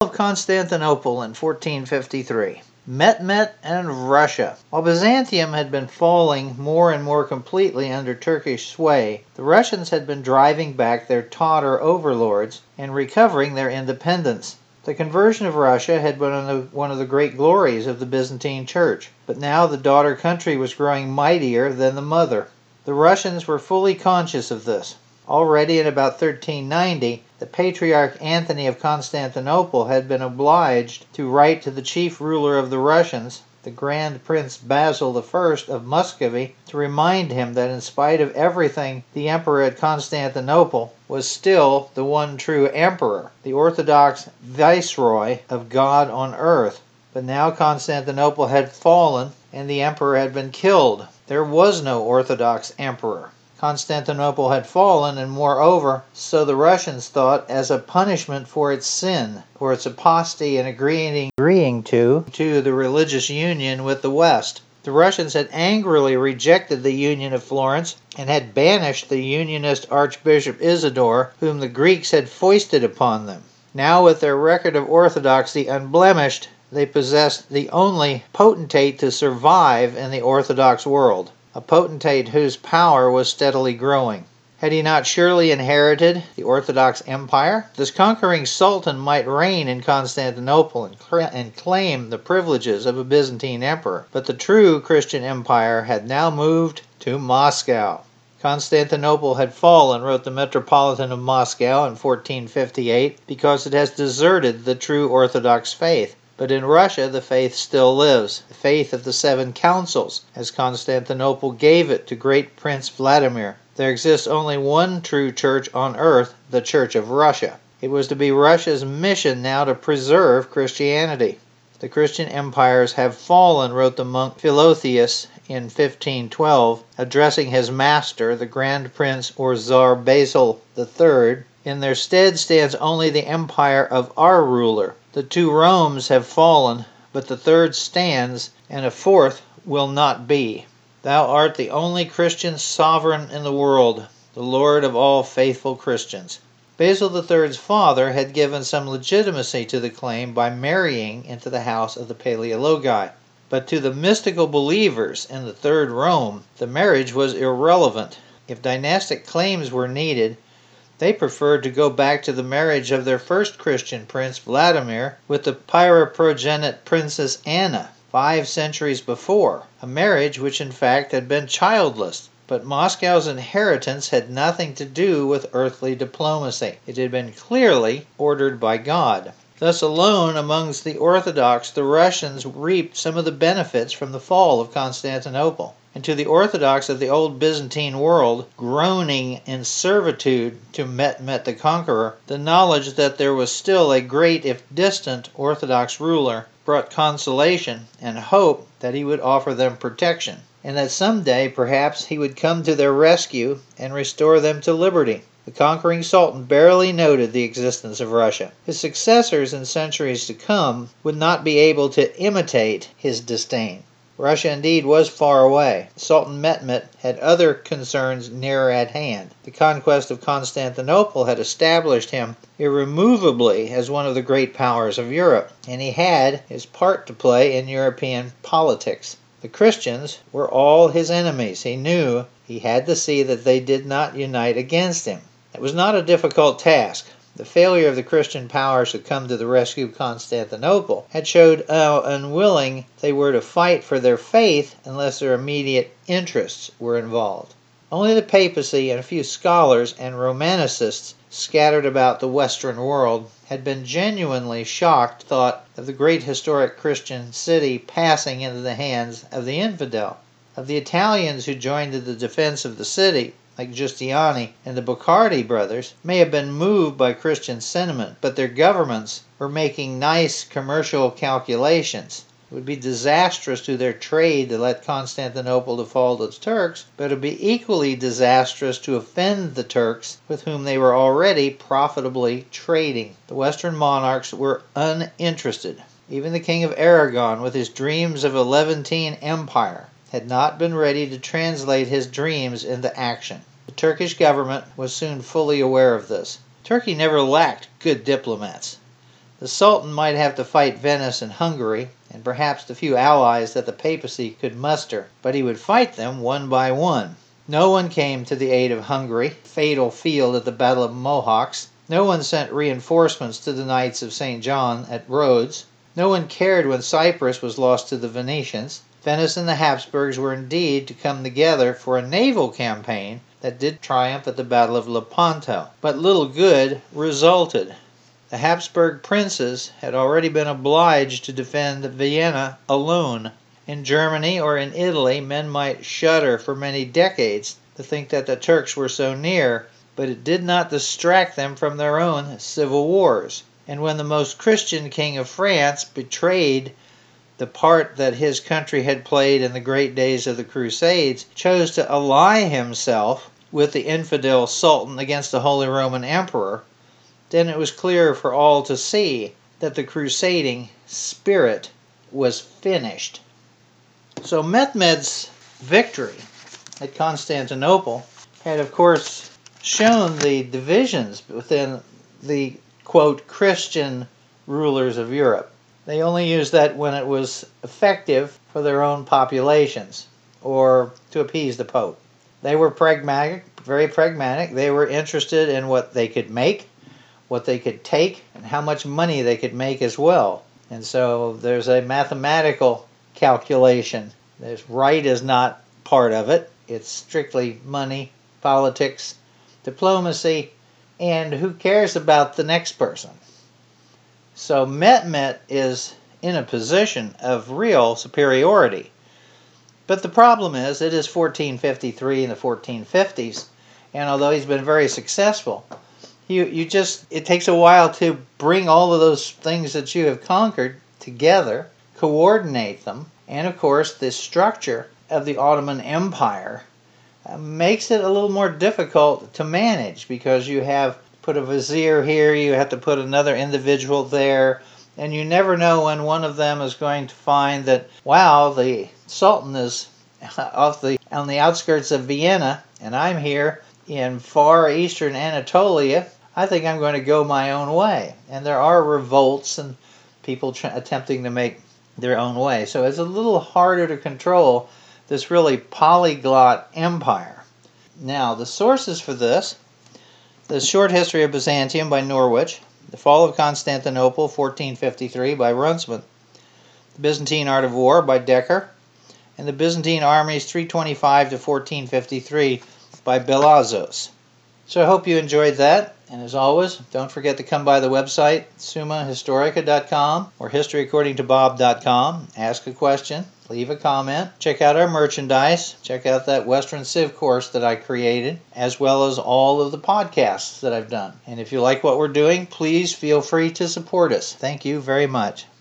of Constantinople in 1453. Mehmet and Russia. While Byzantium had been falling more and more completely under Turkish sway, the Russians had been driving back their Tatar overlords and recovering their independence. The conversion of Russia had been one of the great glories of the Byzantine Church, but now the daughter country was growing mightier than the mother. The Russians were fully conscious of this. Already in about 1390, the Patriarch Anthony of Constantinople had been obliged to write to the chief ruler of the Russians, the Grand Prince Basil I of Muscovy, to remind him that in spite of everything, the emperor at Constantinople was still the one true emperor, the Orthodox viceroy of God on earth. But now Constantinople had fallen and the emperor had been killed. There was no Orthodox emperor. Constantinople had fallen, and moreover, so the Russians thought, as a punishment for its sin, for its apostasy and agreeing to the religious union with the West. The Russians had angrily rejected the Union of Florence and had banished the Unionist Archbishop Isidore, whom the Greeks had foisted upon them. Now, with their record of orthodoxy unblemished, they possessed the only potentate to survive in the Orthodox world, a potentate whose power was steadily growing. Had he not surely inherited the Orthodox Empire? This conquering sultan might reign in Constantinople and claim the privileges of a Byzantine emperor, but the true Christian empire had now moved to Moscow. Constantinople had fallen, wrote the Metropolitan of Moscow in 1458, because it has deserted the true Orthodox faith. But in Russia, the faith still lives, the faith of the Seven Councils, as Constantinople gave it to great Prince Vladimir. There exists only one true church on earth, the Church of Russia. It was to be Russia's mission now to preserve Christianity. The Christian empires have fallen, wrote the monk Philotheus in 1512, addressing his master, the Grand Prince or Tsar Basil III. In their stead stands only the empire of our ruler. The two Romes have fallen, but the third stands, and a fourth will not be. Thou art the only Christian sovereign in the world, the Lord of all faithful Christians. Basil III's father had given some legitimacy to the claim by marrying into the house of the Paleologi. But to the mystical believers in the Third Rome, the marriage was irrelevant. If dynastic claims were needed, they preferred to go back to the marriage of their first Christian prince, Vladimir, with the pyroprogenite Princess Anna, 5 centuries before, a marriage which in fact had been childless. But Moscow's inheritance had nothing to do with earthly diplomacy. It had been clearly ordered by God. Thus alone amongst the Orthodox, the Russians reaped some of the benefits from the fall of Constantinople. And to the Orthodox of the old Byzantine world, groaning in servitude to Mehmet the Conqueror, the knowledge that there was still a great, if distant, Orthodox ruler brought consolation and hope that he would offer them protection, and that someday perhaps he would come to their rescue and restore them to liberty. The conquering sultan barely noted the existence of Russia. His successors in centuries to come would not be able to imitate his disdain. Russia indeed was far away. Sultan Mehmet had other concerns nearer at hand. The conquest of Constantinople had established him irremovably as one of the great powers of Europe, and he had his part to play in European politics. The Christians were all his enemies. He knew he had to see that they did not unite against him. It was not a difficult task. The failure of the Christian powers to come to the rescue of Constantinople had showed how unwilling they were to fight for their faith unless their immediate interests were involved. Only the papacy and a few scholars and Romanicists scattered about the Western world had been genuinely shocked at the thought of the great historic Christian city passing into the hands of the infidel. Of the Italians who joined in the defense of the city, like Giustiniani and the Boccardi brothers, may have been moved by Christian sentiment, but their governments were making nice commercial calculations. It would be disastrous to their trade to let Constantinople fall to the Turks, but it would be equally disastrous to offend the Turks with whom they were already profitably trading. The Western monarchs were uninterested. Even the King of Aragon, with his dreams of a Levantine empire, had not been ready to translate his dreams into action. The Turkish government was soon fully aware of this. Turkey never lacked good diplomats. The Sultan might have to fight Venice and Hungary, and perhaps the few allies that the papacy could muster, but he would fight them one by one. No one came to the aid of Hungary, fatal field at the Battle of Mohawks. No one sent reinforcements to the Knights of St. John at Rhodes. No one cared when Cyprus was lost to the Venetians. Venice and the Habsburgs were indeed to come together for a naval campaign that did triumph at the Battle of Lepanto, but little good resulted. The Habsburg princes had already been obliged to defend Vienna alone. In Germany or in Italy, men might shudder for many decades to think that the Turks were so near, but it did not distract them from their own civil wars. And when the most Christian king of France betrayed the part that his country had played in the great days of the Crusades, chose to ally himself with the infidel Sultan against the Holy Roman Emperor, then it was clear for all to see that the crusading spirit was finished. So Mehmed's victory at Constantinople had, of course, shown the divisions within the, quote, Christian rulers of Europe. They only used that when it was effective for their own populations or to appease the Pope. They were pragmatic, very pragmatic. They were interested in what they could make, what they could take, and how much money they could make as well. And so there's a mathematical calculation. There's right is not part of it. It's strictly money, politics, diplomacy, and who cares about the next person. So Mehmed is in a position of real superiority. But the problem is, it is 1453 in the 1450s, and although he's been very successful, it takes a while to bring all of those things that you have conquered together, coordinate them, and of course the structure of the Ottoman Empire makes it a little more difficult to manage, because you have put a vizier here, you have to put another individual there, and you never know when one of them is going to find that, wow, the Sultan is on the outskirts of Vienna, and I'm here in far eastern Anatolia. I think I'm going to go my own way. And there are revolts and people attempting to make their own way. So it's a little harder to control this really polyglot empire. Now, the sources for this: The Short History of Byzantium by Norwich, The Fall of Constantinople, 1453 by Runciman, The Byzantine Art of War by Dekker, and The Byzantine Armies 325 to 1453 by Belazos. So I hope you enjoyed that, and as always, don't forget to come by the website summahistorica.com or historyaccordingtobob.com. Ask a question, leave a comment, check out our merchandise, check out that Western Civ course that I created, as well as all of the podcasts that I've done. And if you like what we're doing, please feel free to support us. Thank you very much.